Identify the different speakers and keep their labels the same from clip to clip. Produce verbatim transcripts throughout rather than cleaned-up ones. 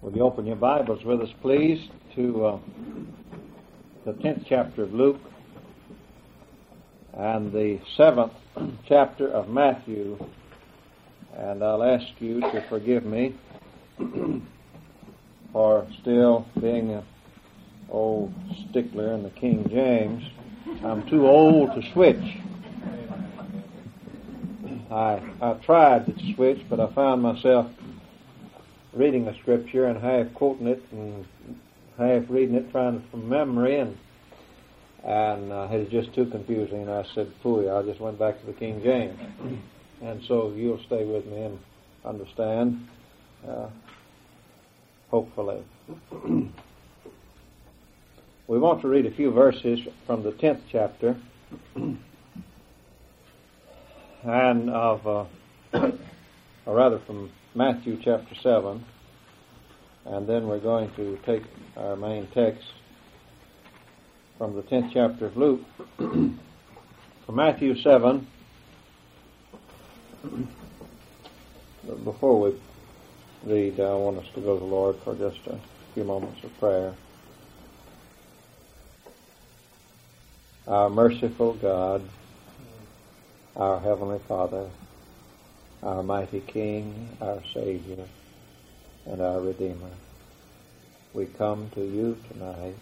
Speaker 1: Will you open your Bibles with us, please, to uh, the tenth chapter of Luke and the seventh chapter of Matthew. And I'll ask you to forgive me for still being an old stickler in the King James. I'm too old to switch. I I tried to switch, but I found myself reading a scripture and half quoting it and half reading it, trying it from memory, and and uh, it was just too confusing. And I said, "Phooey!" I just went back to the King James. And so you'll stay with me and understand, uh, hopefully. We want to read a few verses from the tenth chapter and of, uh, or rather from Matthew chapter seven, and then we're going to take our main text from the tenth chapter of Luke. From Matthew seven, before we read, I want us to go to the Lord for just a few moments of prayer. Our merciful God, our Heavenly Father, our mighty King, our Savior, and our Redeemer, we come to you tonight,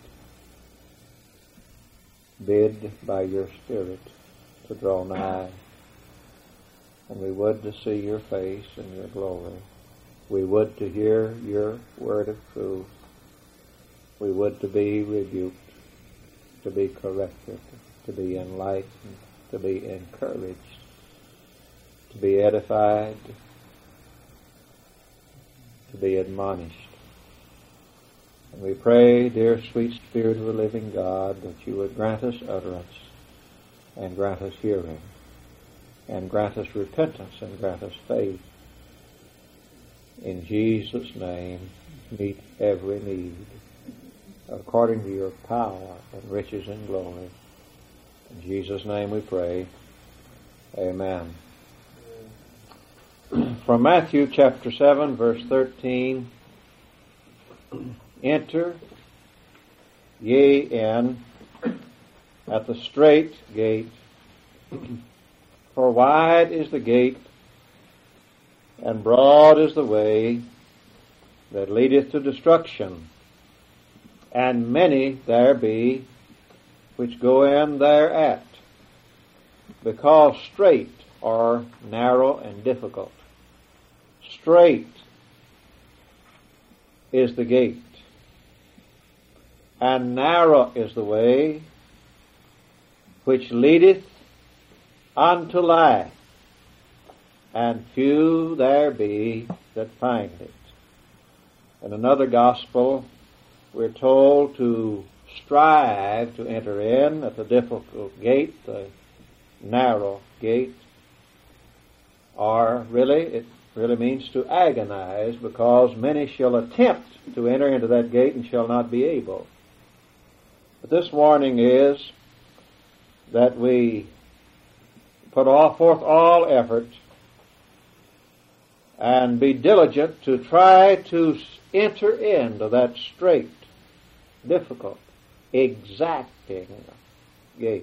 Speaker 1: bid by your Spirit to draw nigh, and we would to see your face and your glory. We would to hear your word of truth. We would to be rebuked, to be corrected, to be enlightened, to be encouraged, to be edified, to be admonished. And we pray, dear sweet Spirit of the living God, that you would grant us utterance and grant us hearing and grant us repentance and grant us faith. In Jesus' name, meet every need according to your power and riches and glory. In Jesus' name we pray. Amen. From Matthew chapter seven, verse thirteen, enter ye in at the strait gate, for wide is the gate, and broad is the way that leadeth to destruction, and many there be which go in thereat, because strait or narrow and difficult. Strait is the gate, and narrow is the way which leadeth unto life, and few there be that find it. In another gospel, we're told to strive to enter in at the difficult gate, the narrow gate, or really, it really means to agonize, because many shall attempt to enter into that gate and shall not be able. But this warning is that we put all forth all effort and be diligent to try to enter into that strait, difficult, exacting gate.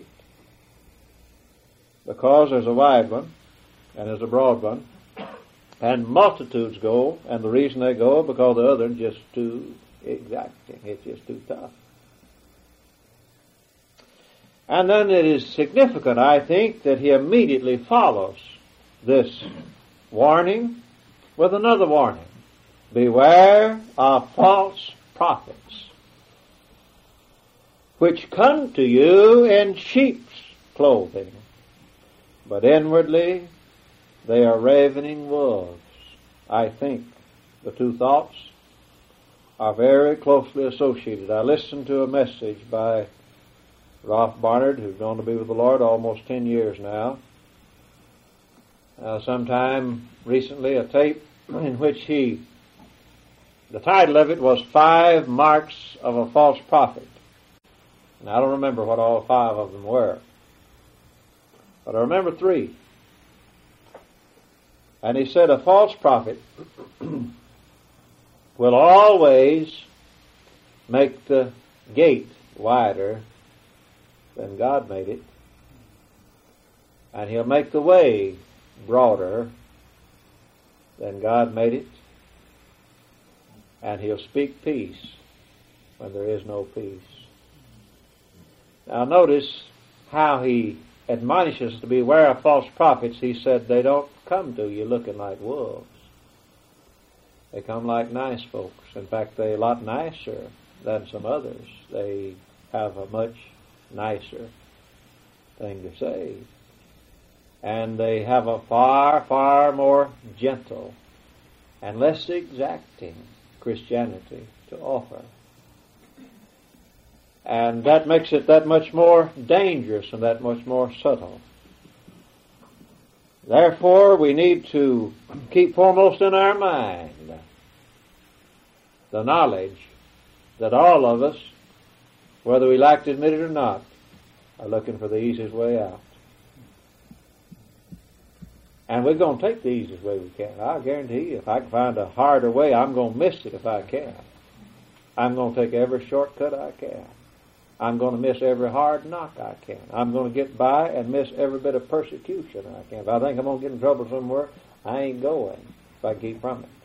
Speaker 1: Because there's a wide one and there's a broad one, and multitudes go, and the reason they go is because the other is just too exacting. It's just too tough. And then it is significant, I think, that he immediately follows this warning with another warning. Beware of false prophets, which come to you in sheep's clothing, but inwardly they are ravening wolves. I think the two thoughts are very closely associated. I listened to a message by Ralph Barnard, who's gone to be with the Lord almost ten years now. Uh, sometime recently, a tape in which he, the title of it was Five Marks of a False Prophet. And I don't remember what all five of them were, but I remember three. And he said a false prophet will always make the gate wider than God made it, and He'll make the way broader than God made it, and He'll speak peace when there is no peace. Now notice how He admonishes us to beware of false prophets. He said they don't come to you looking like wolves. They come like nice folks. In fact, they're a lot nicer than some others. They have a much nicer thing to say. And they have a far, far more gentle and less exacting Christianity to offer. And that makes it that much more dangerous and that much more subtle. Therefore, we need to keep foremost in our mind the knowledge that all of us, whether we like to admit it or not, are looking for the easiest way out. And we're going to take the easiest way we can. I guarantee you, if I can find a harder way, I'm going to miss it if I can. I'm going to take every shortcut I can. I'm going to miss every hard knock I can. I'm going to get by and miss every bit of persecution I can. If I think I'm going to get in trouble somewhere, I ain't going if I keep from it.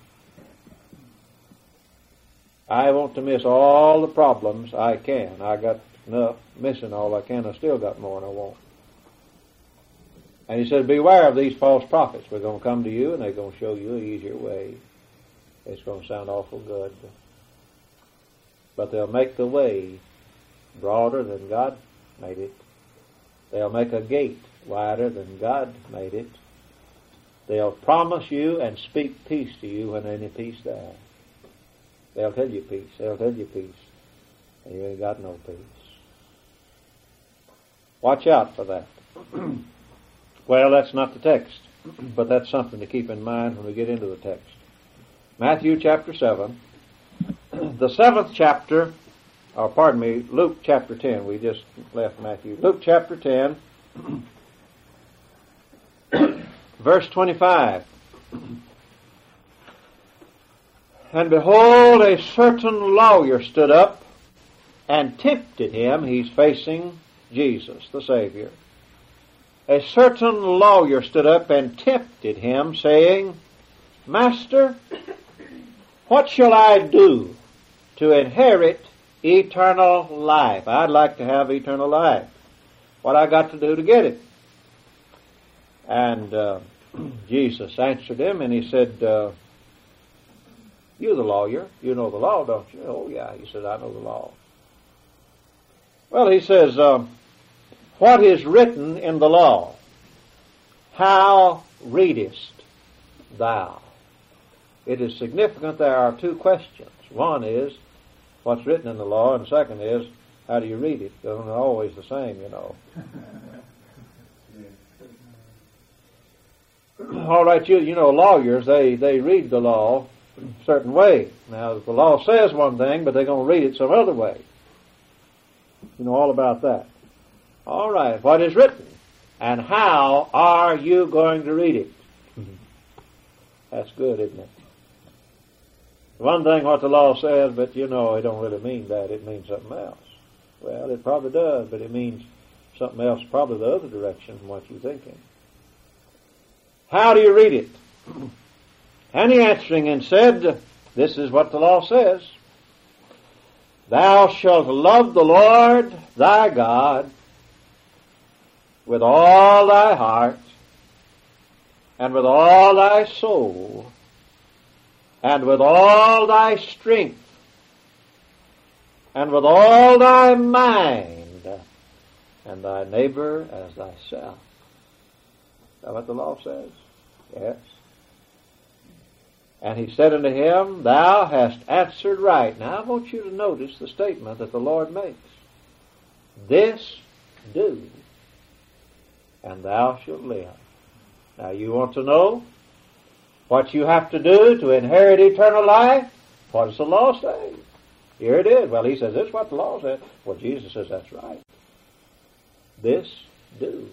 Speaker 1: I want to miss all the problems I can. I got enough missing all I can. I still got more than I want. And he said, beware of these false prophets. We're going to come to you and they're going to show you an easier way. It's going to sound awful good. But they'll make the way broader than God made it. They'll make a gate wider than God made it. They'll promise you and speak peace to you when any peace there. They'll tell you peace. They'll tell you peace. And you ain't got no peace. Watch out for that. Well, that's not the text, but that's something to keep in mind when we get into the text. Matthew chapter seven. The seventh chapter, or pardon me, Luke chapter ten. We just left Matthew. Luke chapter ten, verse twenty-five. And behold, a certain lawyer stood up and tempted him. He's facing Jesus, the Savior. A certain lawyer stood up and tempted him, saying, Master, what shall I do to inherit eternal life? I'd like to have eternal life. What I got to do to get it? And uh, Jesus answered him, and he said, uh, you're the lawyer. You know the law, don't you? Oh, yeah. He said, I know the law. Well, he says, um, what is written in the law? How readest thou? It is significant there are two questions. One is, what's written in the law? And second is, how do you read it? They're always the same, you know. All right, you you know, lawyers, they, they read the law a certain way. Now, the law says one thing, but they're going to read it some other way. You know all about that. All right, what is written? And how are you going to read it? That's good, isn't it? One thing what the law says, but you know, it don't really mean that. It means something else. Well, it probably does, but it means something else probably the other direction from what you're thinking. How do you read it? And he answering and said, this is what the law says. Thou shalt love the Lord thy God with all thy heart and with all thy soul and with all thy strength and with all thy mind, and thy neighbor as thyself. Is that what the law says? Yes. And he said unto him, thou hast answered right. Now I want you to notice the statement that the Lord makes. This do, and thou shalt live. Now you want to know what you have to do to inherit eternal life? What does the law say? Here it is. Well, he says, this is what the law says. Well, Jesus says, that's right. This do,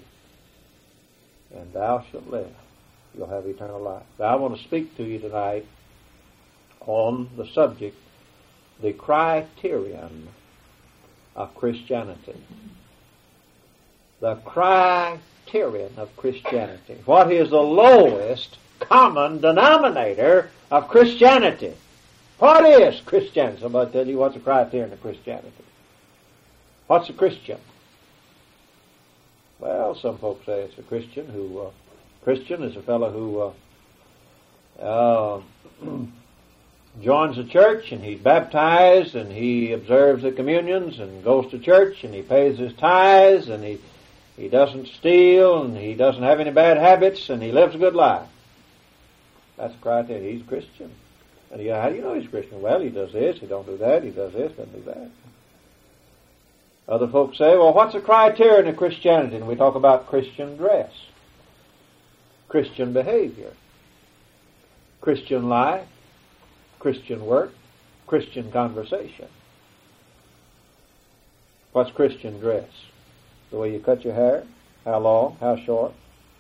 Speaker 1: and thou shalt live. You'll have eternal life. Now, I want to speak to you tonight on the subject, the criterion of Christianity. The criterion of Christianity. What is the lowest common denominator of Christianity? What is Christianity? Somebody tell you what's the criterion of Christianity. What's a Christian? Well, some folks say it's a Christian who, uh, Christian is a fellow who uh, uh, joins the church and he's baptized and he observes the communions and goes to church and he pays his tithes and he, he doesn't steal and he doesn't have any bad habits and he lives a good life. That's the criteria. He's a Christian. And you, how do you know he's a Christian? Well, he does this, he don't do that, he does this, doesn't do that. Other folks say, well, what's the criterion of Christianity? And we talk about Christian dress, Christian behavior, Christian life, Christian work, Christian conversation. What's Christian dress? The way you cut your hair? How long? How short?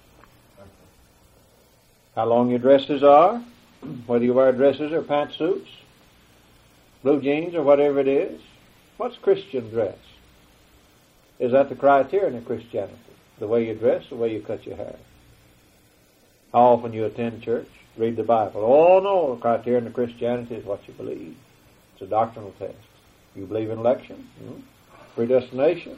Speaker 1: How long your dresses are? Whether you wear dresses or pantsuits, blue jeans or whatever it is. What's Christian dress? Is that the criterion of Christianity? The way you dress, the way you cut your hair? How often you attend church? Read the Bible? Oh no, the criterion of Christianity is what you believe. It's a doctrinal test. You believe in election? Hmm? Predestination?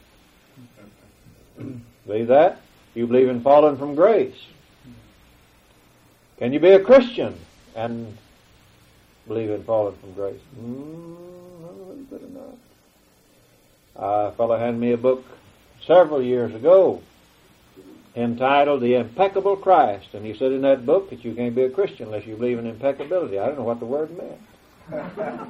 Speaker 1: Believe that? You believe in falling from grace? Can you be a Christian and believe in falling from grace? Mm, no, good enough. Uh, a fellow handed me a book several years ago entitled The Impeccable Christ. And he said in that book that you can't be a Christian unless you believe in impeccability. I don't know what the word meant.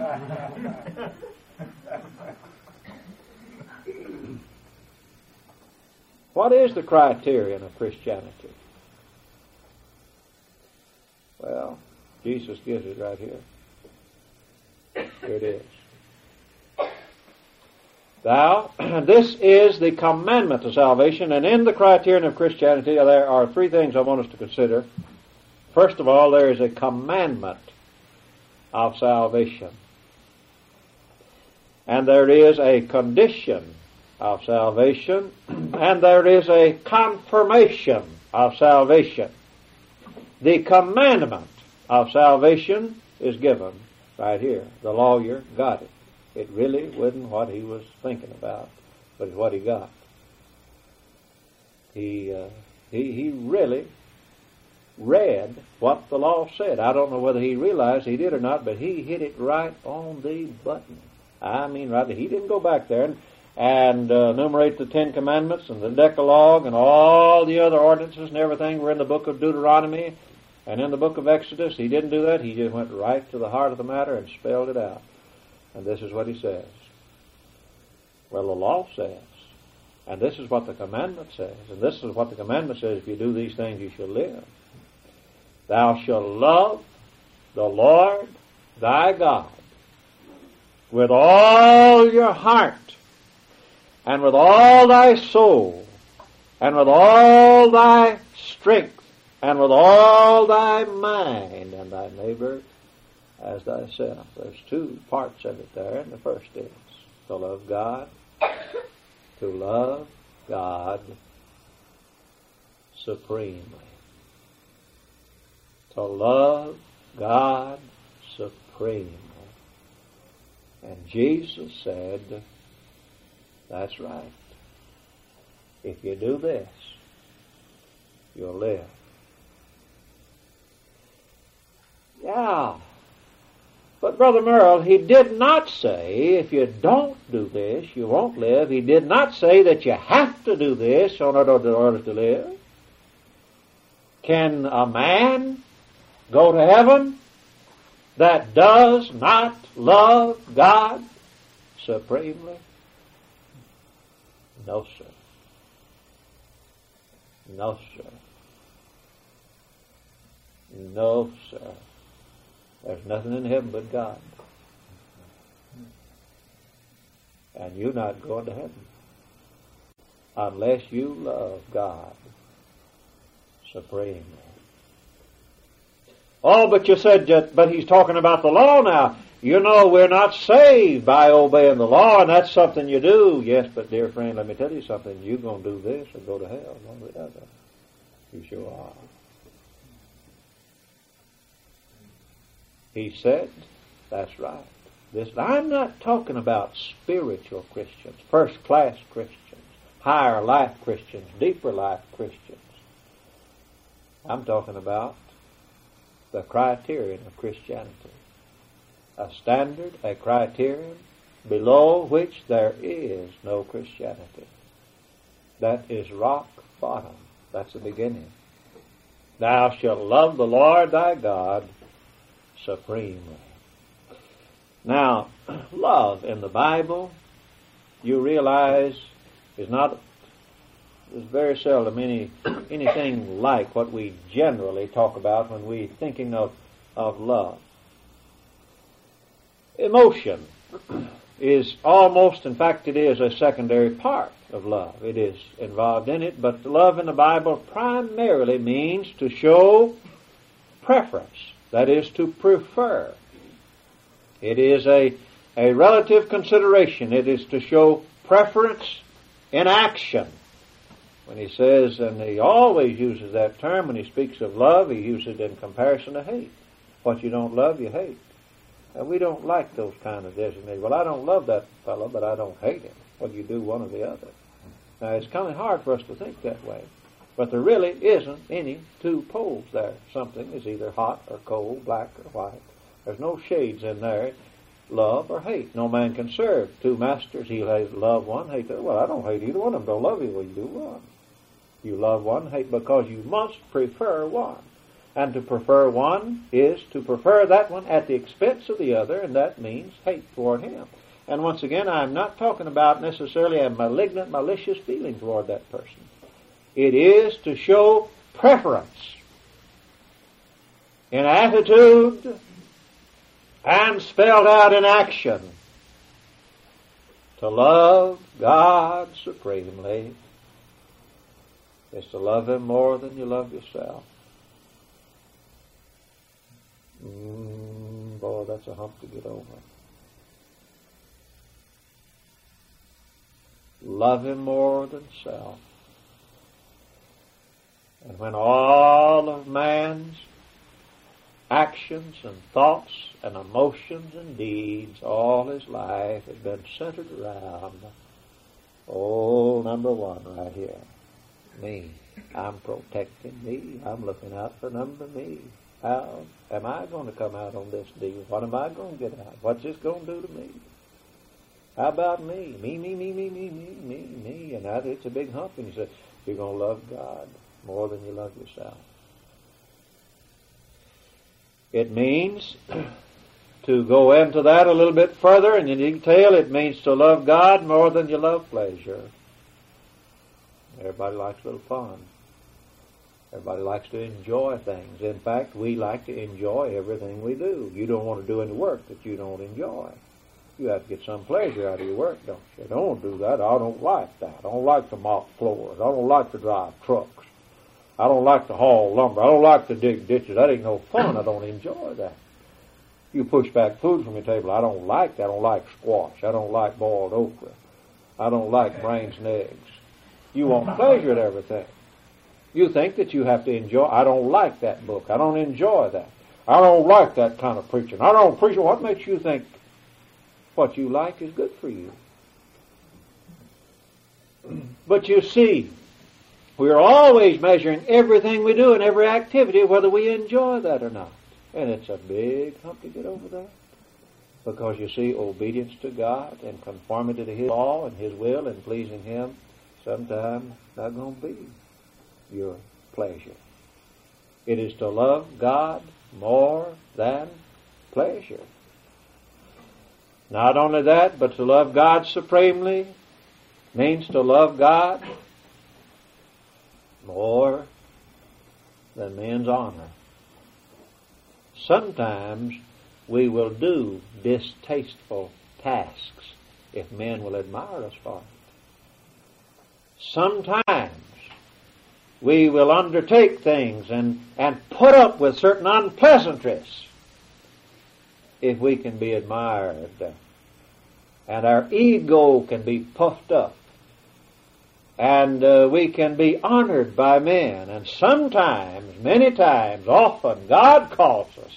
Speaker 1: What is the criterion of Christianity? Well, Jesus gives it right here. Here it is. Thou, this is the commandment of salvation, and in the criterion of Christianity there are three things I want us to consider. First of all, there is a commandment of salvation. And there is a condition of salvation, and there is a confirmation of salvation. The commandment of salvation is given right here. The lawyer got it. It really wasn't what he was thinking about, but it's what he got. He, uh, he, he really read what the law said. I don't know whether he realized he did or not, but he hit it right on the button. I mean, right there. He didn't go back there and, and uh, enumerate the Ten Commandments and the Decalogue and all the other ordinances and everything were in the book of Deuteronomy and in the book of Exodus. He didn't do that. He just went right to the heart of the matter and spelled it out. And this is what he says. Well, the law says, and this is what the commandment says, and this is what the commandment says, if you do these things, you shall live. Thou shalt love the Lord thy God with all your heart, and with all thy soul, and with all thy strength, and with all thy mind, and thy neighbor as thyself. There's two parts of it there, and the first is to love God, to love God supremely. To love God supremely. And Jesus said, that's right. If you do this, you'll live. Yeah. But Brother Merrill, he did not say, if you don't do this, you won't live. He did not say that you have to do this in order to live. Can a man go to heaven that does not love God supremely? No, sir. No, sir. No, sir. There's nothing in heaven but God. And you're not going to heaven unless you love God supremely. Oh, but you said that, but he's talking about the law now. You know, we're not saved by obeying the law, and that's something you do. Yes, but dear friend, let me tell you something. You're going to do this and go to hell. One way or the other. You sure are. He said, that's right. This, I'm not talking about spiritual Christians, first-class Christians, higher life Christians, deeper life Christians. I'm talking about the criterion of Christianity. A standard, a criterion, below which there is no Christianity. That is rock bottom. That's the beginning. Thou shalt love the Lord thy God supremely. Now, love in the Bible, you realize, is not, is very seldom any anything like what we generally talk about when we're thinking of, of love. Emotion is almost, in fact, it is a secondary part of love. It is involved in it, but love in the Bible primarily means to show preference. That is, to prefer. It is a, a relative consideration. It is to show preference in action. When he says, and he always uses that term when he speaks of love, he uses it in comparison to hate. What you don't love, you hate. And we don't like those kind of designations. Well, I don't love that fellow, but I don't hate him. Well, you do one or the other. Now, it's kind of hard for us to think that way. But there really isn't any two poles there. Something is either hot or cold, black or white. There's no shades in there, love or hate. No man can serve two masters. He'll love one, hate the other. Well, I don't hate either one of them. Don't love you. Well, you do one. You love one, hate, because you must prefer one. And to prefer one is to prefer that one at the expense of the other, and that means hate toward him. And once again, I'm not talking about necessarily a malignant, malicious feeling toward that person. It is to show preference in attitude and spelled out in action. To love God supremely is to love Him more than you love yourself. Mm, boy, that's a hump to get over. Love Him more than self. And when all of man's actions and thoughts and emotions and deeds, all his life has been centered around, oh, number one right here, me. I'm protecting me. I'm looking out for number me. How am I going to come out on this deal? What am I going to get out? What's this going to do to me? How about me? Me, me, me, me, me, me, me, me. And that, it's a big hump. And you say, you're going to love God more than you love yourself. It means to go into that a little bit further and in detail. It means to love God more than you love pleasure. Everybody likes a little fun. Everybody likes to enjoy things. In fact, we like to enjoy everything we do. You don't want to do any work that you don't enjoy. You have to get some pleasure out of your work, don't you? I don't do that. I don't like that. I don't like to mop floors. I don't like to drive trucks. I don't like to haul lumber. I don't like to dig ditches. That ain't no fun. I don't enjoy that. You push back food from your table. I don't like that. I don't like squash. I don't like boiled okra. I don't like brains and eggs. You want pleasure at everything. You think that you have to enjoy. I don't like that book. I don't enjoy that. I don't like that kind of preaching. I don't preach. What makes you think what you like is good for you? But you see, we're always measuring everything we do and every activity, whether we enjoy that or not. And it's a big hump to get over that. Because you see, obedience to God and conformity to His law and His will and pleasing Him sometimes not going to be your pleasure. It is to love God more than pleasure. Not only that, but to love God supremely means to love God more than men's honor. Sometimes we will do distasteful tasks if men will admire us for it. Sometimes We will undertake things and, and put up with certain unpleasantries if we can be admired. And our ego can be puffed up. And uh, we can be honored by men. And sometimes, many times, often, God calls us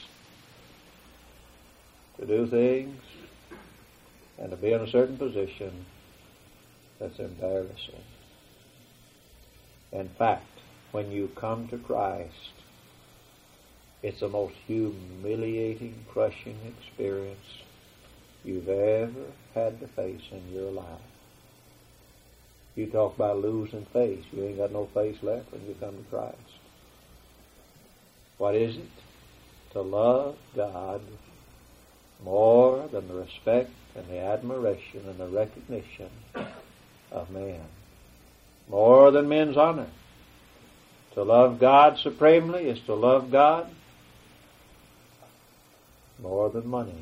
Speaker 1: to do things and to be in a certain position that's embarrassing. In fact, when you come to Christ, it's the most humiliating, crushing experience you've ever had to face in your life. You talk about losing face. You ain't got no face left when you come to Christ. What is it? To love God more than the respect and the admiration and the recognition of man. More than men's honor. To love God supremely is to love God more than money.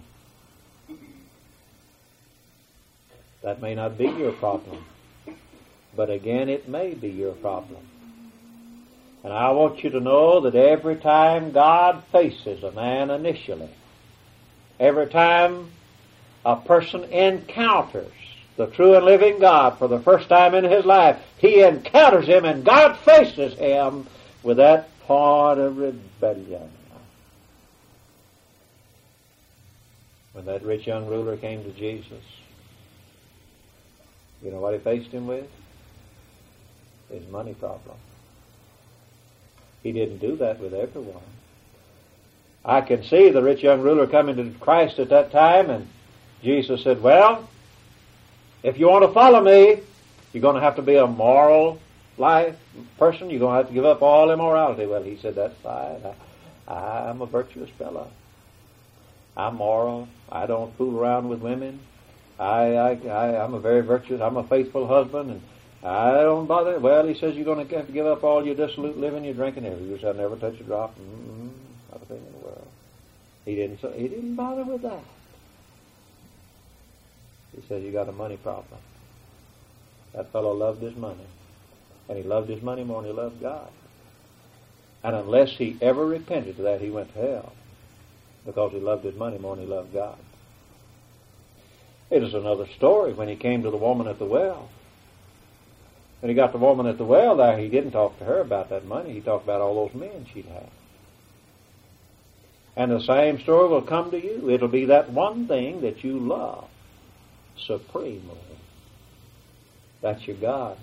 Speaker 1: That may not be your problem. But again, it may be your problem. And I want you to know that every time God faces a man initially, every time a person encounters the true and living God for the first time in his life, he encounters him and God faces him with that point of rebellion. When that rich young ruler came to Jesus, you know what he faced him with? His money problem. He didn't do that with everyone. I can see the rich young ruler coming to Christ at that time, and Jesus said, well, if you want to follow me, you're going to have to be a moral life person. You're going to have to give up all immorality. Well, he said, that's fine. I, I'm a virtuous fellow. I'm moral. I don't fool around with women. I, I, I, I'm a very virtuous, I'm a faithful husband, and I don't bother. Well, he says you're going to have to give up all your dissolute living, your drinking, everything. You shall never touch a drop. Mm-hmm. Not a thing in the world. He didn't. He didn't bother with that. He said you got a money problem. That fellow loved his money, and he loved his money more than he loved God. And unless he ever repented of that, he went to hell because he loved his money more than he loved God. It is another story when he came to the woman at the well. When he got the woman at the well there, he didn't talk to her about that money. He talked about all those men she'd had. And the same story will come to you. It'll be that one thing that you love supremely. That's your God.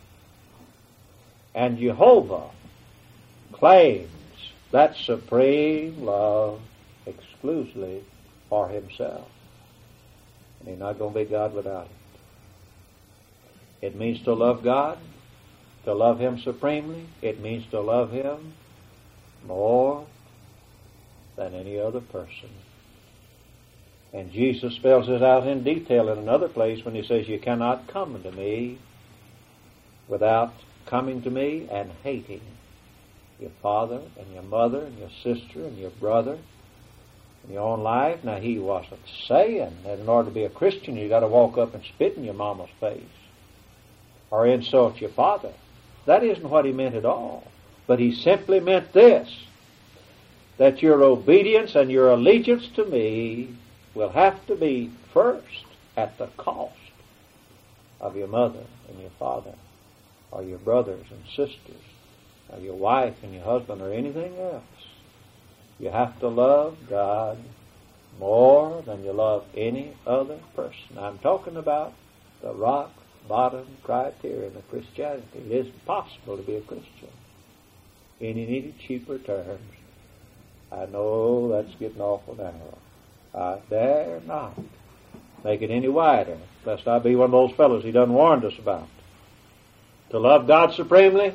Speaker 1: And Jehovah claims that supreme love exclusively for himself. And he's not going to be God without it. It means to love God, to love him supremely. It means to love him more than any other person. And Jesus spells this out in detail in another place when he says, you cannot come to me without coming to me and hating your father and your mother and your sister and your brother in your own life. Now, he wasn't saying that in order to be a Christian you got to walk up and spit in your mama's face or insult your father. That isn't what he meant at all. But he simply meant this, that your obedience and your allegiance to me will have to be first at the cost of your mother and your father or your brothers and sisters or your wife and your husband or anything else. You have to love God more than you love any other person. I'm talking about the rock bottom criterion of Christianity. It isn't possible to be a Christian in any cheaper terms. I know that's getting awful narrow. I dare not make it any wider, lest I be one of those fellows he done warned us about. To love God supremely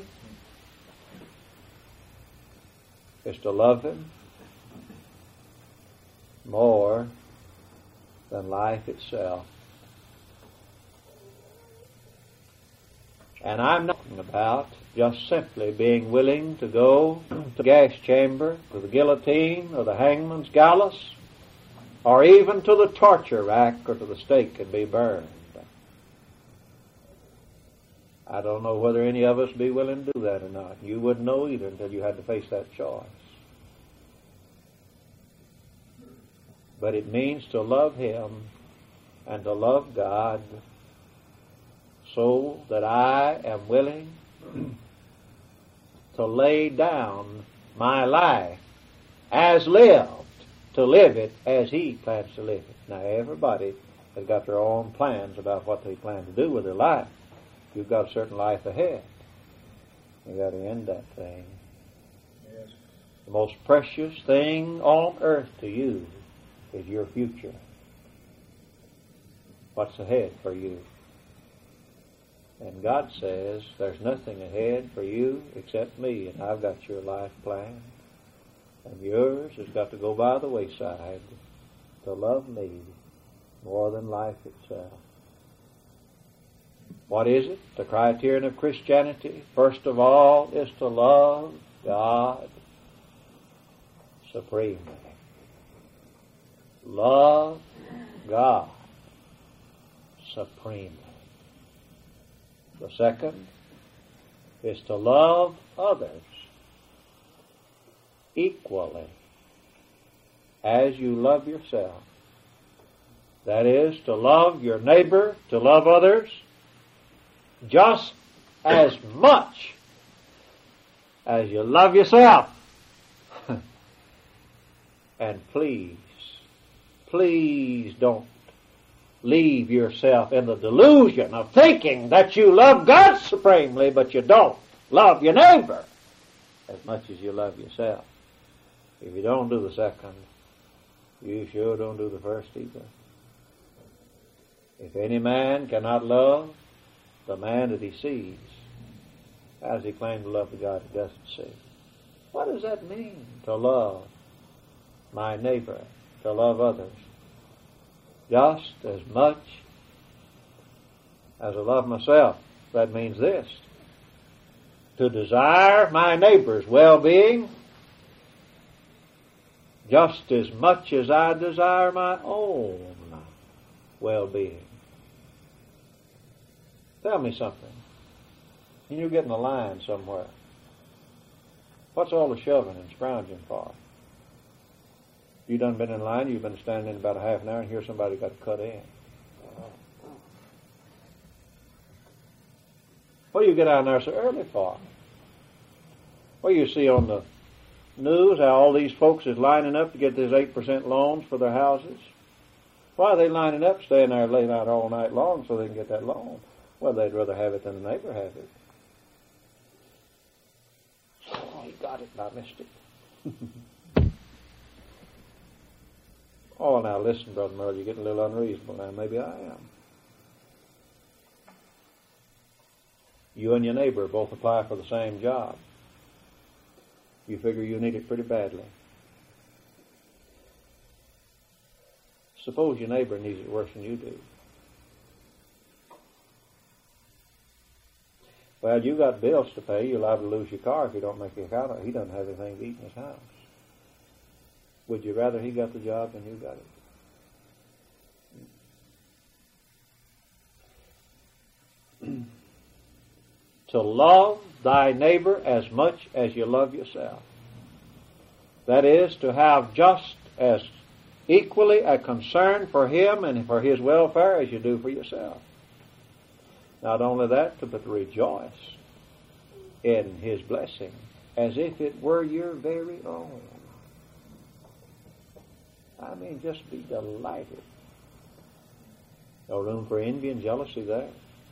Speaker 1: is to love him more than life itself. And I'm not talking about just simply being willing to go to the gas chamber, to the guillotine, or the hangman's gallows, or even to the torture rack or to the stake and be burned. I don't know whether any of us be willing to do that or not. You wouldn't know either until you had to face that choice. But it means to love Him and to love God so that I am willing to lay down my life as lived, to live it as He plans to live it. Now, everybody has got their own plans about what they plan to do with their life. You've got a certain life ahead. You've got to end that thing. Yes. The most precious thing on earth to you is your future. What's ahead for you? And God says, there's nothing ahead for you except me, and I've got your life planned. And yours has got to go by the wayside to love me more than life itself. What is it? The criterion of Christianity, first of all, is to love God supremely. Love God supremely. The second is to love others equally as you love yourself. That is, to love your neighbor, to love others just as much as you love yourself. And please, please don't leave yourself in the delusion of thinking that you love God supremely, but you don't love your neighbor as much as you love yourself. If you don't do the second, you sure don't do the first either. If any man cannot love the man that he sees, how does he claim to love the God he doesn't see? What does that mean, to love my neighbor, to love others just as much as I love myself? That means this: to desire my neighbor's well-being just as much as I desire my own well-being. Tell me something. And you're getting a line somewhere. What's all the shoving and scrounging for? You done been in line, you've been standing in about a half an hour, and here somebody got cut in. What do you get out there so early for? Well, you see on the news how all these folks is lining up to get these eight percent loans for their houses. Why are they lining up, staying there laying out all night long so they can get that loan? Well, they'd rather have it than the neighbor have it. Oh, he got it, and I missed it. Oh, now listen, Brother Merle, you're getting a little unreasonable now. Maybe I am. You and your neighbor both apply for the same job. You figure you need it pretty badly. Suppose your neighbor needs it worse than you do. Well, you got bills to pay. You're liable to lose your car if you don't make your account of it. He doesn't have anything to eat in his house. Would you rather he got the job than you got it? To love thy neighbor as much as you love yourself. That is, to have just as equally a concern for him and for his welfare as you do for yourself. Not only that, but to rejoice in his blessing as if it were your very own. I mean, just be delighted. No room for envy and jealousy there.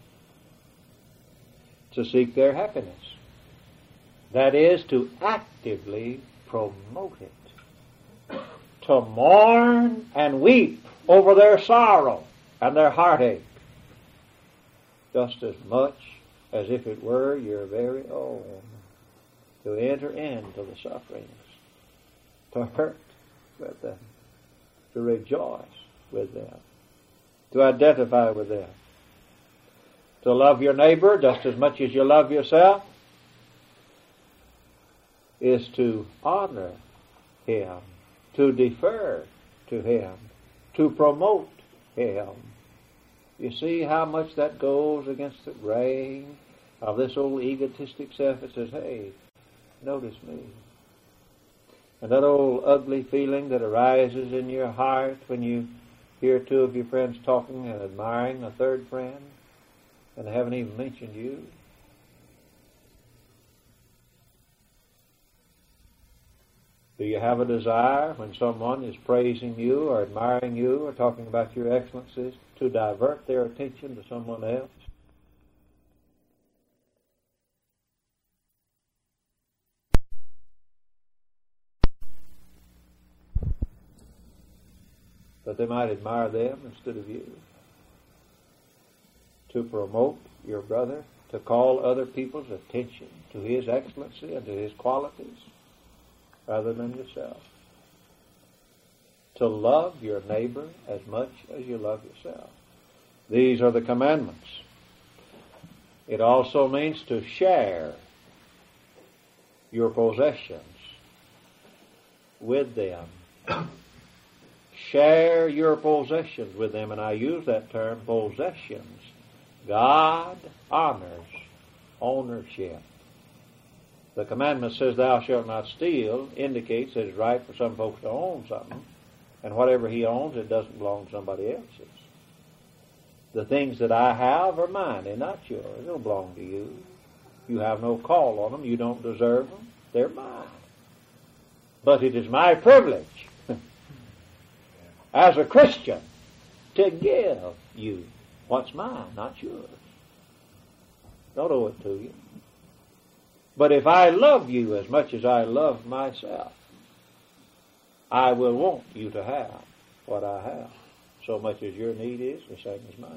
Speaker 1: To seek their happiness. That is, to actively promote it. To mourn and weep over their sorrow and their heartache, just as much as if it were your very own. To enter into the sufferings, to hurt with them, to rejoice with them, to identify with them. To love your neighbor just as much as you love yourself is to honor him, to defer to him, to promote him. You see how much that goes against the grain of this old egotistic self that says, hey, notice me. And that old ugly feeling that arises in your heart when you hear two of your friends talking and admiring a third friend, and they haven't even mentioned you. Do you have a desire when someone is praising you or admiring you or talking about your excellencies to divert their attention to someone else? That they might admire them instead of you. To promote your brother, to call other people's attention to his excellency and to his qualities rather than yourself. To love your neighbor as much as you love yourself. These are the commandments. It also means to share your possessions with them. Share your possessions with them, and I use that term, possessions. God honors ownership. The commandment says, thou shalt not steal, indicates that it's right for some folks to own something, and whatever he owns, it doesn't belong to somebody else's. The things that I have are mine, they're not yours. They don't belong to you. You have no call on them. You don't deserve them. They're mine. But it is my privilege as a Christian to give you what's mine, not yours. Don't owe it to you. But if I love you as much as I love myself, I will want you to have what I have, so much as your need is the same as mine.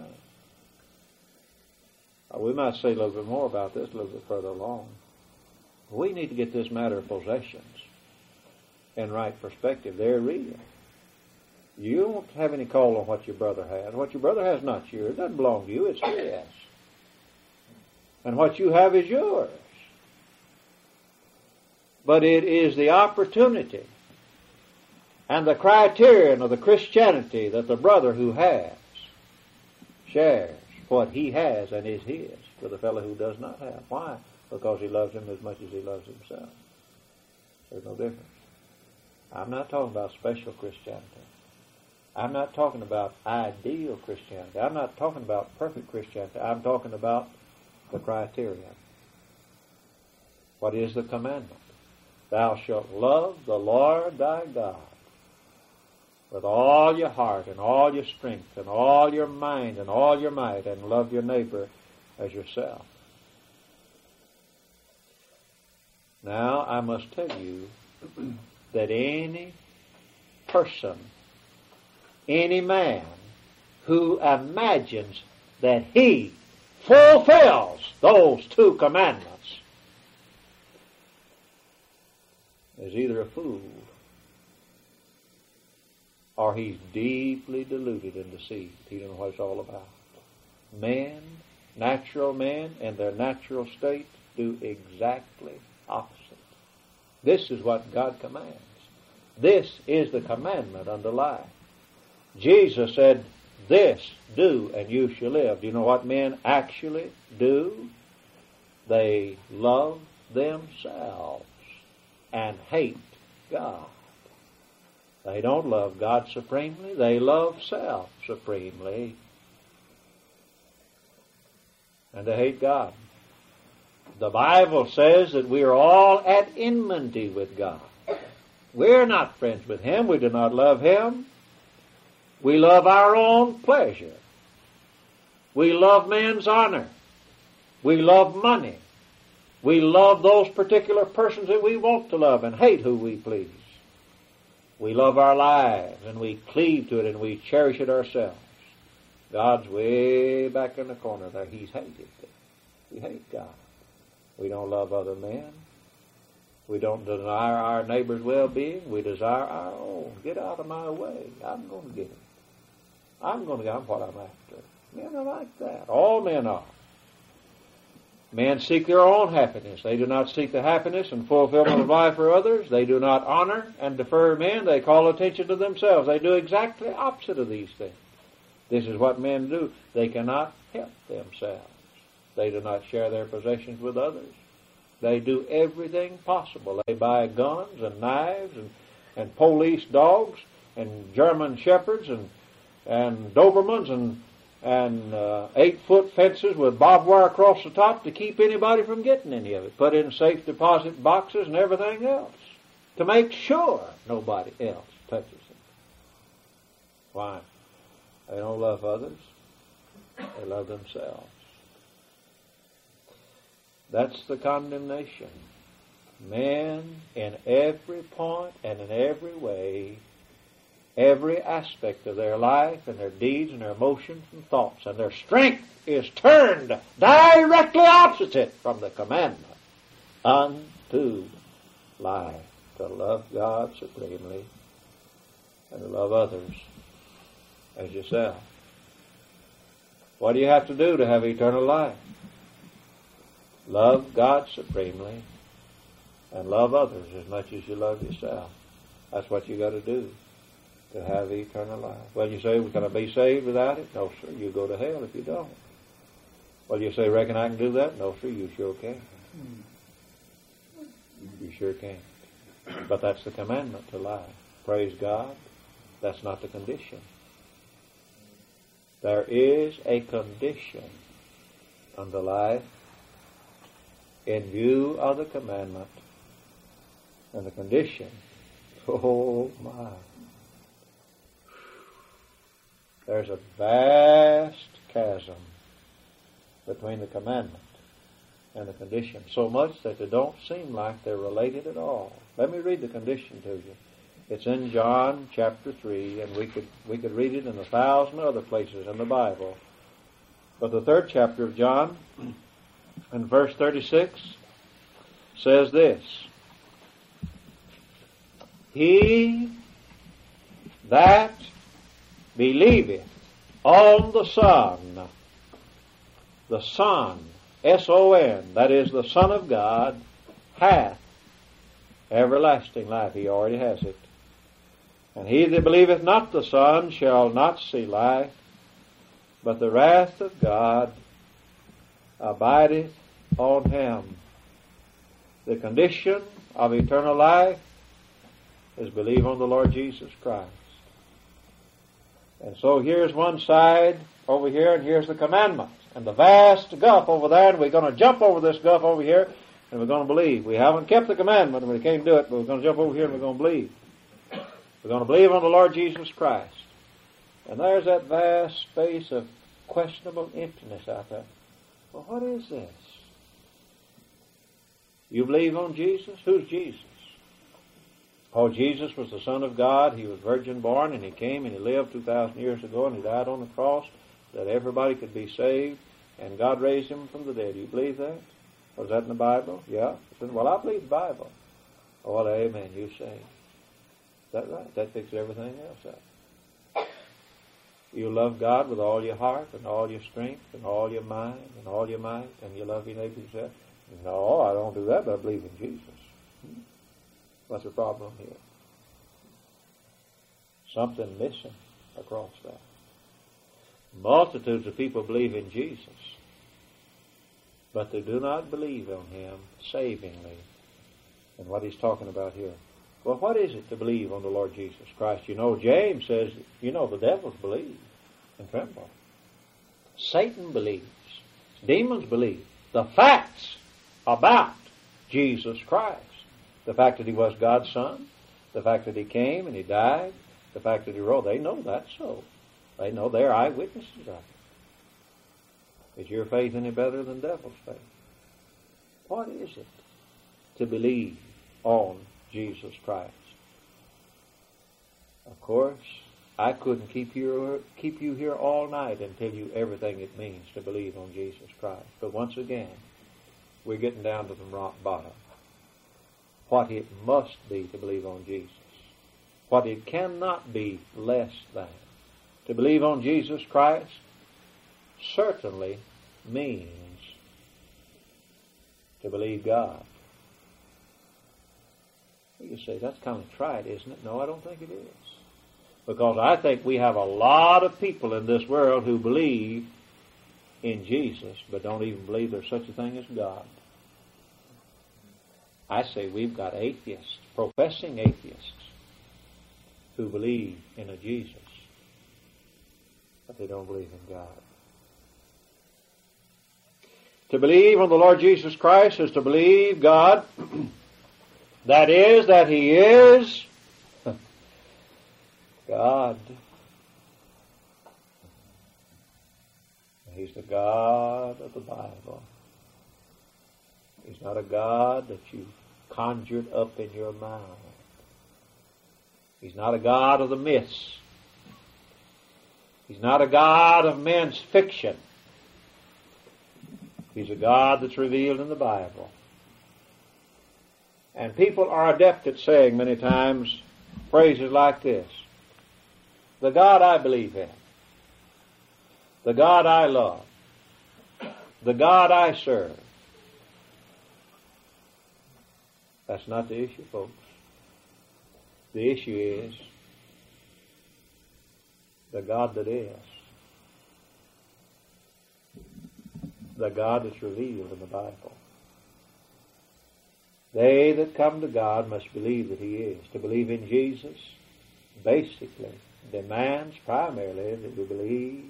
Speaker 1: Uh, we might say a little bit more about this a little bit further along. We need to get this matter of possessions in right perspective. They're real. You won't have any call on what your brother has. What your brother has is not yours. It doesn't belong to you. It's his. And what you have is yours. But it is the opportunity and the criterion of the Christianity that the brother who has shares what he has and is his with the fellow who does not have. Why? Because he loves him as much as he loves himself. There's no difference. I'm not talking about special Christianity. I'm not talking about ideal Christianity. I'm not talking about perfect Christianity. I'm talking about the criterion. What is the commandment? Thou shalt love the Lord thy God with all your heart and all your strength and all your mind and all your might, and love your neighbor as yourself. Now, I must tell you that any person, any man who imagines that he fulfills those two commandments is either a fool or he's deeply deluded and deceived. He don't know what it's all about. Men, natural men, in their natural state do exactly opposite. This is what God commands. This is the commandment unto life. Jesus said, this do and you shall live. Do you know what men actually do? They love themselves and hate God. They don't love God supremely. They love self supremely. And they hate God. The Bible says that we are all at enmity with God. We're not friends with Him. We do not love Him. We love our own pleasure. We love man's honor. We love money. We love those particular persons that we want to love and hate who we please. We love our lives and we cleave to it and we cherish it ourselves. God's way back in the corner there. He's hated it. We hate God. We don't love other men. We don't desire our neighbor's well-being. We desire our own. Get out of my way. I'm going to get it. I'm going to get what I'm after. Men are like that. All men are. Men seek their own happiness. They do not seek the happiness and fulfillment of life for others. They do not honor and defer men. They call attention to themselves. They do exactly opposite of these things. This is what men do. They cannot help themselves. They do not share their possessions with others. They do everything possible. They buy guns and knives and, and police dogs and German shepherds and, and Dobermans and, and uh, eight-foot fences with barbed wire across the top to keep anybody from getting any of it. Put in safe deposit boxes and everything else to make sure nobody else touches it. Why? They don't love others. They love themselves. That's the condemnation. Men in every point and in every way, every aspect of their life and their deeds and their emotions and thoughts and their strength is turned directly opposite from the commandment unto life, to love God supremely and to love others as yourself. What do you have to do to have eternal life? Love God supremely and love others as much as you love yourself. That's what you got to do to have eternal life. Well, you say, we're going to be saved without it? No, sir. You go to hell if you don't. Well, you say, reckon I can do that? No, sir. You sure can. You sure can. But that's the commandment to life. Praise God. That's not the condition. There is a condition unto life in view of the commandment. And the condition, oh my, there's a vast chasm between the commandment and the condition, so much that they don't seem like they're related at all. Let me read the condition to you. It's in John chapter three, and we could we could read it in a thousand other places in the Bible. But the third chapter of John, in verse thirty-six, says this: He that believeth on the Son, the Son, S O N, that is the Son of God, hath everlasting life. He already has it. And he that believeth not the Son shall not see life, but the wrath of God abideth on him. The condition of eternal life is believe on the Lord Jesus Christ. And so here's one side over here, and here's the commandment. And the vast gulf over there, and we're going to jump over this gulf over here, and we're going to believe. We haven't kept the commandment, and we can't do it, but we're going to jump over here and we're going to believe. We're going to believe on the Lord Jesus Christ. And there's that vast space of questionable emptiness out there. Well, what is this? You believe on Jesus? Who's Jesus? Oh, Jesus was the Son of God. He was virgin born, and he came and he lived two thousand years ago, and he died on the cross that everybody could be saved, and God raised him from the dead. Do you believe that? Was that in the Bible? Yeah. Well, I believe the Bible. Oh, well, amen. You say. Is that right? That fixes everything else up. You love God with all your heart and all your strength and all your mind and all your might, and you love your neighbor yourself. No, I don't do that, but I believe in Jesus. Hmm? What's the problem here? Something missing across that. Multitudes of people believe in Jesus, but they do not believe on him savingly. And what he's talking about here. Well, what is it to believe on the Lord Jesus Christ? You know, James says, you know, the devils believe and tremble. Satan believes. Demons believe. The facts about Jesus Christ. The fact that he was God's Son. The fact that he came and he died. The fact that he rose. They know that's so. They know they're eyewitnesses of it. Is your faith any better than devil's faith? What is it to believe on Jesus Christ? Of course, I couldn't keep you, keep you here all night and tell you everything it means to believe on Jesus Christ. But once again, we're getting down to the rock bottom. What it must be to believe on Jesus. What it cannot be less than. To believe on Jesus Christ certainly means to believe God. You say, that's kind of trite, isn't it? No, I don't think it is. Because I think we have a lot of people in this world who believe in Jesus, but don't even believe there's such a thing as God. I say we've got atheists, professing atheists, who believe in a Jesus, but they don't believe in God. To believe on the Lord Jesus Christ is to believe God. That is, that He is God. He's the God of the Bible. He's not a God that you've conjured up in your mind. He's not a God of the myths. He's not a God of men's fiction. He's a God that's revealed in the Bible. And people are adept at saying many times phrases like this: the God I believe in, the God I love, the God I serve. That's not the issue, folks. The issue is the God that is. The God that's revealed in the Bible. They that come to God must believe that He is. To believe in Jesus basically demands primarily that we believe,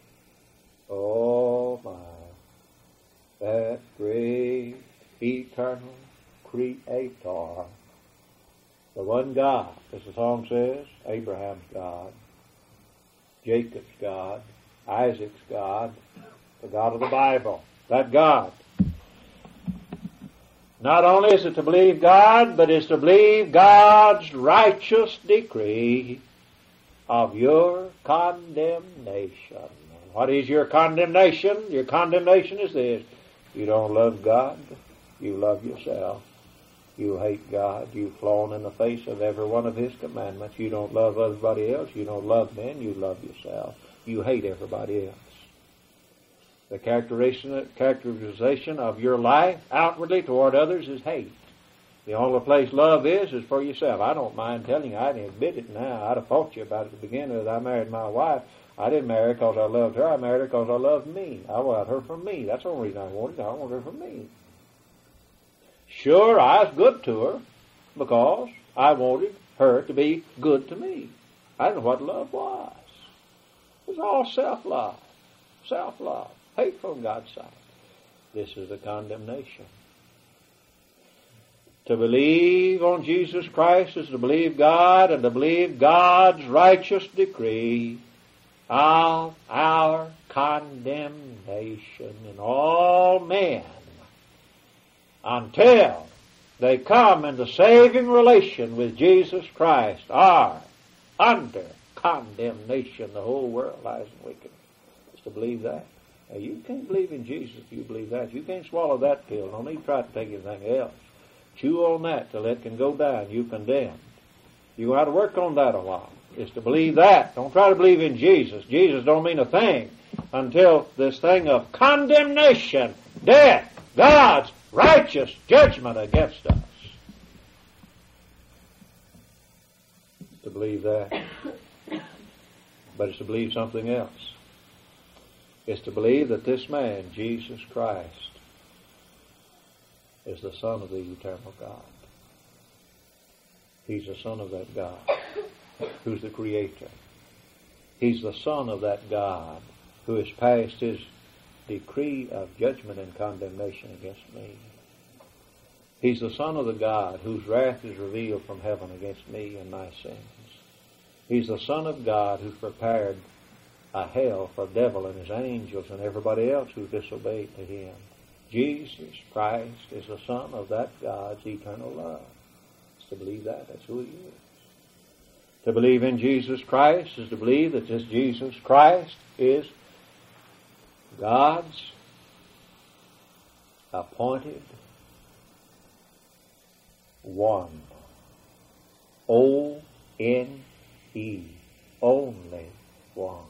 Speaker 1: oh my, that great eternal Creator, the one God, as the song says, Abraham's God, Jacob's God, Isaac's God, the God of the Bible, that God. Not only is it to believe God, but it's to believe God's righteous decree of your condemnation. What is your condemnation? Your condemnation is this: you don't love God, you love yourself. You hate God. You've flown in the face of every one of His commandments. You don't love everybody else. You don't love men. You love yourself. You hate everybody else. The characterization, characterization of your life outwardly toward others is hate. The only place love is, is for yourself. I don't mind telling you, I didn't admit it now. I'd have fought you about it at the beginning that I married my wife. I didn't marry her because I loved her. I married her because I loved me. I wanted her for me. That's the only reason I wanted her. I wanted her for me. Sure, I was good to her because I wanted her to be good to me. I didn't know what love was. It was all self-love. Self-love. Hateful in God's sight. This is the condemnation. To believe on Jesus Christ is to believe God and to believe God's righteous decree of our condemnation in all men until they come into saving relation with Jesus Christ are under condemnation. The whole world lies in wickedness. It's to believe that. Now, you can't believe in Jesus if you believe that. You can't swallow that pill. Don't need to try to take anything else. Chew on that till it can go down. You condemned. You got to work on that a while. It's to believe that. Don't try to believe in Jesus. Jesus don't mean a thing until this thing of condemnation, death, God's righteous judgment against us. To believe that. But it's to believe something else. It's to believe that this man, Jesus Christ, is the Son of the eternal God. He's the Son of that God who's the Creator. He's the Son of that God who has passed His decree of judgment and condemnation against me. He's the Son of the God whose wrath is revealed from heaven against me and my sins. He's the Son of God who's prepared a hell for the devil and his angels and everybody else who disobeyed to Him. Jesus Christ is the Son of that God's eternal love. It's to believe that. That's who He is. To believe in Jesus Christ is to believe that this Jesus Christ is God's appointed one. O N E. Only one.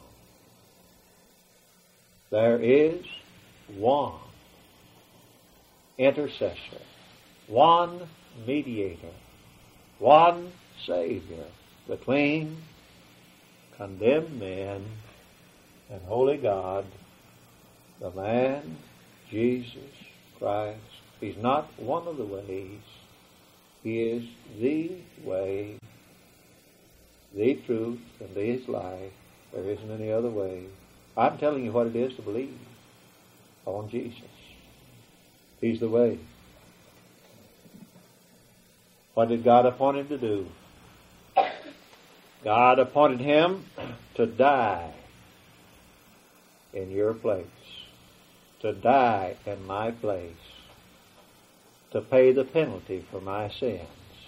Speaker 1: There is one intercessor, one mediator, one Savior between condemned men and holy God, The man, Jesus Christ, He's not one of the ways. He is the way, the truth, and the life. There isn't any other way. I'm telling you what it is to believe on Jesus. He's the way. What did God appoint Him to do? God appointed Him to die in your place, to die in my place, to pay the penalty for my sins,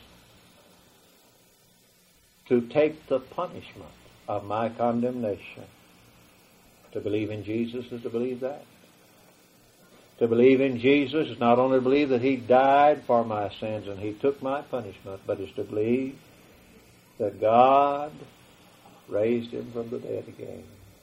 Speaker 1: to take the punishment of my condemnation. To believe in Jesus is to believe that. To believe in Jesus is not only to believe that He died for my sins and He took my punishment, but is to believe that God raised Him from the dead again.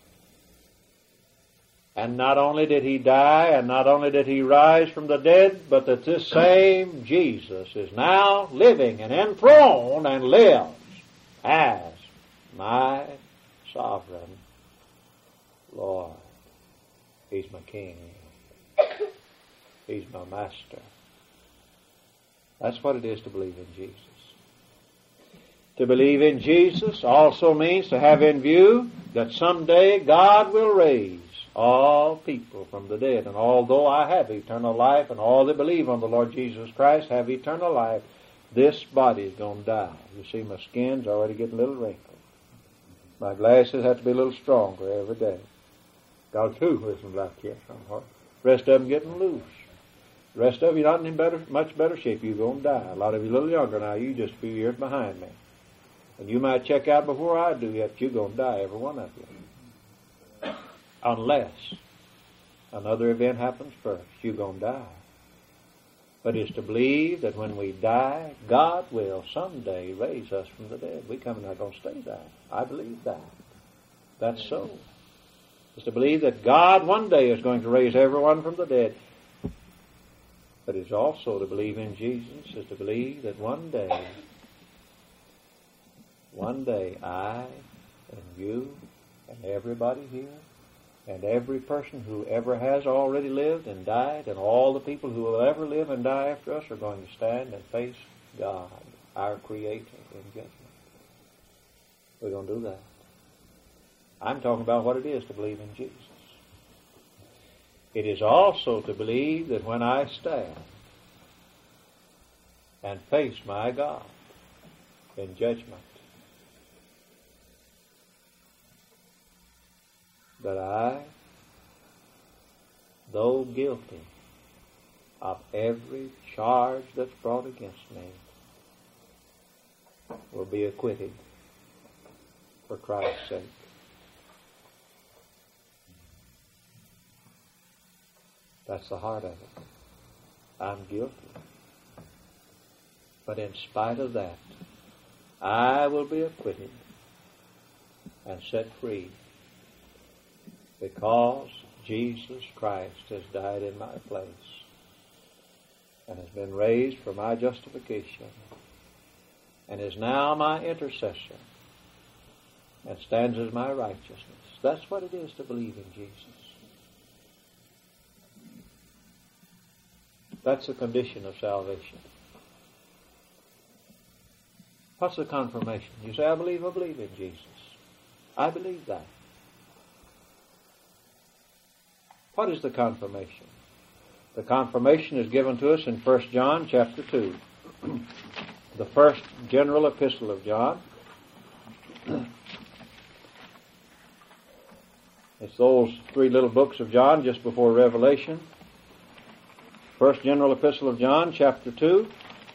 Speaker 1: And not only did He die, and not only did He rise from the dead, but that this same Jesus is now living and enthroned and lives as my sovereign Lord. He's my King. He's my Master. That's what it is to believe in Jesus. To believe in Jesus also means to have in view that someday God will raise all people from the dead. And although I have eternal life, and all that believe on the Lord Jesus Christ have eternal life, this body is going to die. You see, my skin's already getting a little wrinkled. My glasses have to be a little stronger every day. God too isn't like this. Rest of them getting loose. The rest of you not in better, much better shape. You're going to die. A lot of you a little younger now. You just a few years behind me. And you might check out before I do, yet you're going to die, every one of you. Unless another event happens first, you're going to die. But it's to believe that when we die, God will someday raise us from the dead. We come and not going to stay there. I believe that. That's so. It's to believe that God one day is going to raise everyone from the dead. But it's also to believe in Jesus, is to believe that one day, one day I and you and everybody here and every person who ever has already lived and died and all the people who will ever live and die after us are going to stand and face God, our Creator, in judgment. We're going to do that. I'm talking about what it is to believe in Jesus. It is also to believe that when I stand and face my God in judgment, that I, though guilty of every charge that's brought against me, will be acquitted for Christ's sake. That's the heart of it. I'm guilty. But in spite of that, I will be acquitted and set free because Jesus Christ has died in my place and has been raised for my justification and is now my intercessor and stands as my righteousness. That's what it is to believe in Jesus. That's the condition of salvation. What's the confirmation? You say, I believe, I believe in Jesus. I believe that. What is the confirmation? The confirmation is given to us in First John chapter two. The first general epistle of John. It's those three little books of John just before Revelation. First general epistle of John, chapter two,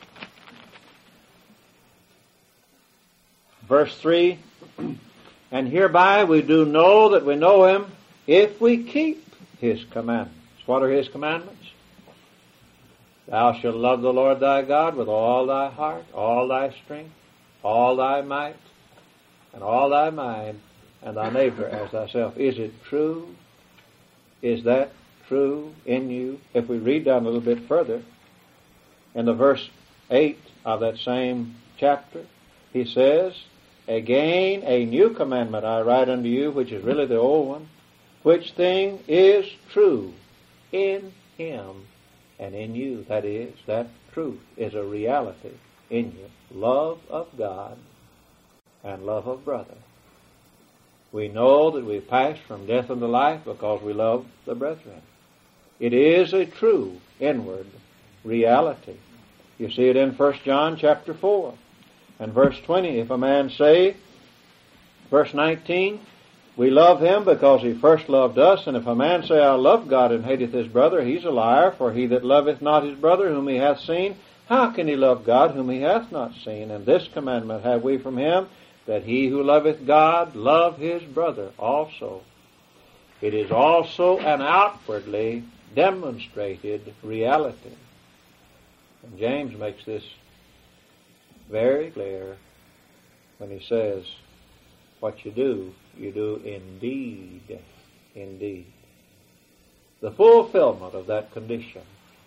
Speaker 1: verse three. And hereby we do know that we know Him if we keep His commandments. What are His commandments? Thou shalt love the Lord thy God with all thy heart, all thy strength, all thy might, and all thy mind, and thy neighbor as thyself. Is it true? Is that true in you? If we read down a little bit further, in the verse eight of that same chapter, he says, Again, a new commandment I write unto you, which is really the old one, which thing is true in him and in you. That is, that truth is a reality in you. Love of God and love of brother. We know that we pass from death unto life because we love the brethren. It is a true inward reality. You see it in First John chapter four and verse twenty. If a man say, verse nineteen, we love him because he first loved us, and if a man say, I love God and hateth his brother, he's a liar. For he that loveth not his brother whom he hath seen, how can he love God whom he hath not seen? And this commandment have we from him, that he who loveth God love his brother also. It is also an outwardly demonstrated reality. And James makes this very clear when he says, what you do, you do indeed, indeed. The fulfillment of that condition,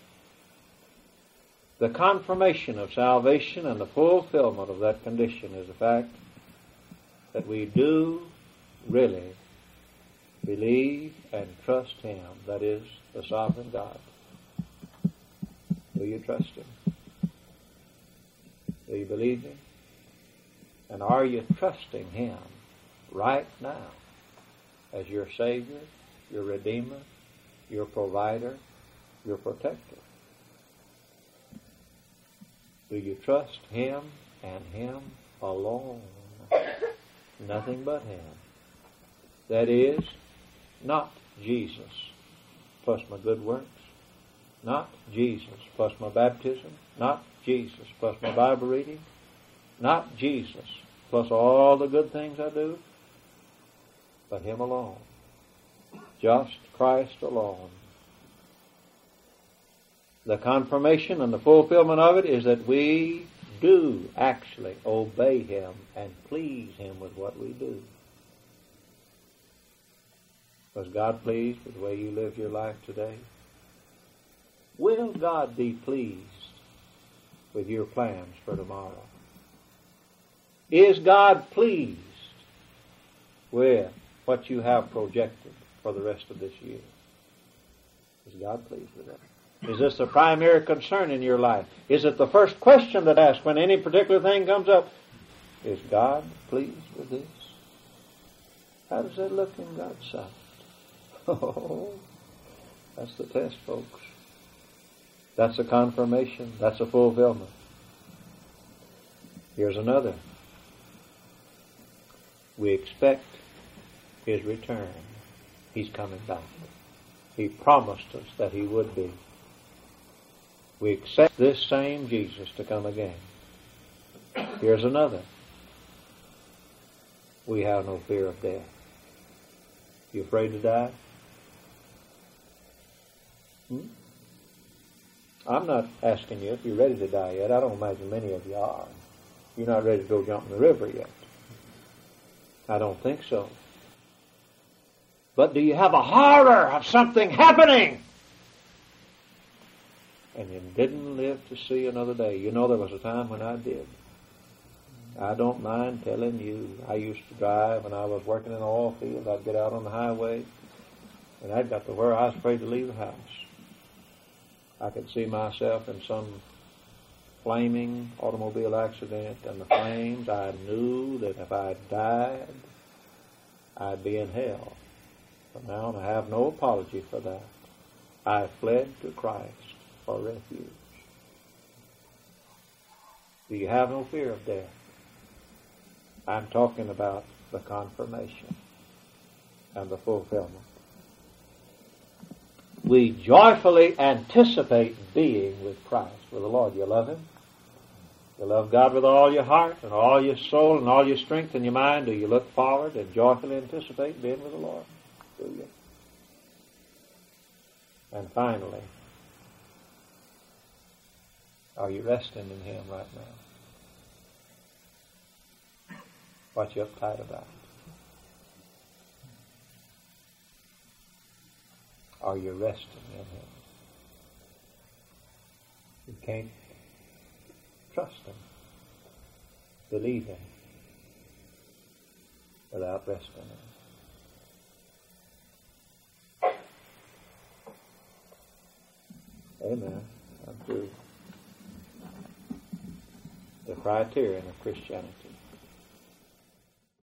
Speaker 1: the confirmation of salvation and the fulfillment of that condition is the fact that we do really believe and trust him, that is, the sovereign God. Do you trust him? Do you believe him? And are you trusting him right now as your Savior, your Redeemer, your Provider, your Protector? Do you trust him and him alone? Nothing but him. That is, not Jesus plus my good works, not Jesus plus my baptism, not Jesus plus my Bible reading, not Jesus plus all the good things I do, but him alone. Just Christ alone. The confirmation and the fulfillment of it is that we do actually obey him and please him with what we do. Was God pleased with the way you live your life today? Will God be pleased with your plans for tomorrow? Is God pleased with what you have projected for the rest of this year? Is God pleased with that? Is this the primary concern in your life? Is it the first question that asks when any particular thing comes up? Is God pleased with this? How does that look in God's sight? Oh, that's the test, folks. That's a confirmation. That's a fulfillment. Here's another. We expect his return. He's coming back. He promised us that he would be. We accept this same Jesus to come again. Here's another. We have no fear of death. You afraid to die? Hmm? I'm not asking you if you're ready to die yet. I don't imagine many of you are. You're not ready to go jump in the river yet. I don't think so. But do you have a horror of something happening? And you didn't live to see another day. You know, there was a time when I did. I don't mind telling you, I used to drive when I was working in the oil field. I'd get out on the highway, and I'd got to where I was afraid to leave the house. I could see myself in some flaming automobile accident, and the flames, I knew that if I died, I'd be in hell. But now I have no apology for that. I fled to Christ for refuge. Do you have no fear of death? I'm talking about the confirmation and the fulfillment. We joyfully anticipate being with Christ, with the Lord. You love him? You love God with all your heart and all your soul and all your strength and your mind. Do you look forward and joyfully anticipate being with the Lord? Do you? And finally, are you resting in him right now? What you uptight about? Are you resting in him? You can't trust him, believe him, without resting in him. Amen. Unto the criterion of Christianity.